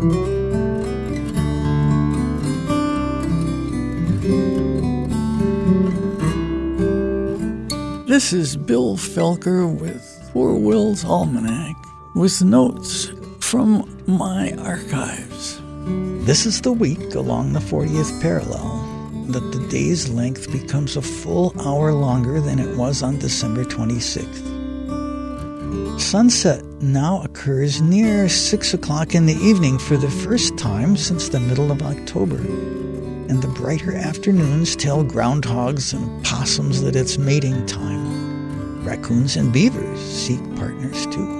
This is Bill Felker with Poor Will's Almanac, with notes from my archives. This is the week along the 40th parallel that the day's length becomes a full hour longer than it was on December 26th. Sunset now occurs near 6 o'clock in the evening for the first time since the middle of October, and the brighter afternoons tell groundhogs and possums that it's mating time. Raccoons and beavers seek partners too.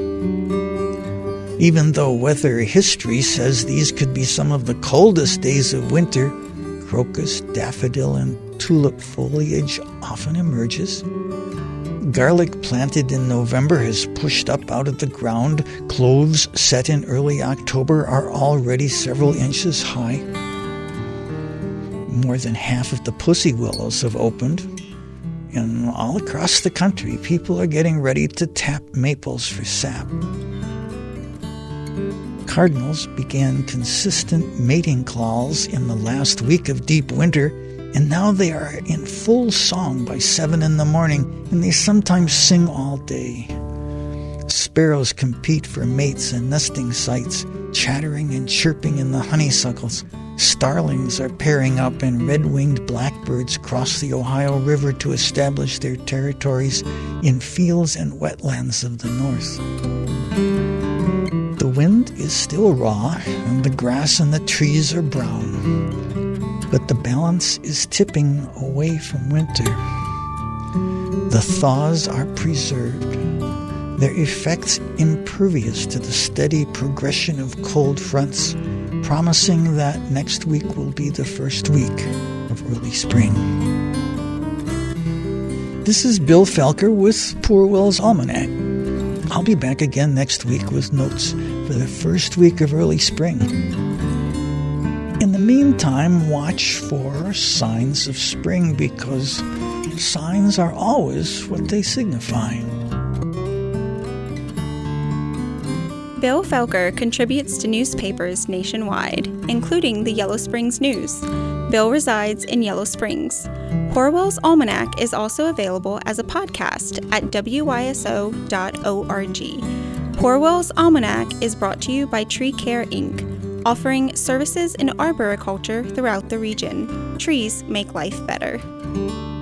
Even though weather history says these could be some of the coldest days of winter, crocus, daffodil, and tulip foliage often emerges. Garlic planted in November has pushed up out of the ground. Cloves set in early October are already several inches high. More than half of the pussy willows have opened. And all across the country, people are getting ready to tap maples for sap. Cardinals began consistent mating calls in the last week of deep winter, and now they are in full song by 7 in the morning, and they sometimes sing all day. Sparrows compete for mates and nesting sites, chattering and chirping in the honeysuckles. Starlings are pairing up, and red-winged blackbirds cross the Ohio River to establish their territories in fields and wetlands of the north. The wind is still raw, and the grass and the trees are brown. But the balance is tipping away from winter. The thaws are preserved, their effects impervious to the steady progression of cold fronts, promising that next week will be the first week of early spring. This is Bill Felker with Poor Will's Almanac. I'll be back again next week with notes for the first week of early spring. In the meantime, watch for signs of spring, because signs are always what they signify. Bill Felker contributes to newspapers nationwide, including the Yellow Springs News. Bill resides in Yellow Springs. Poor Will's Almanac is also available as a podcast at wyso.org. Poor Will's Almanac is brought to you by Tree Care Inc., offering services in arboriculture throughout the region. Trees make life better.